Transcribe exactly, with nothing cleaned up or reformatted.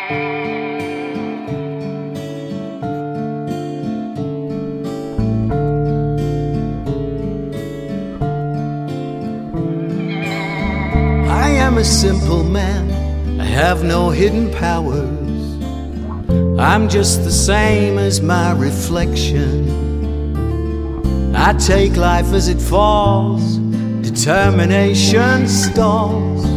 I am a simple man, I have no hidden powers. I'm just the same as my reflection. I take life as it falls, determination stalls.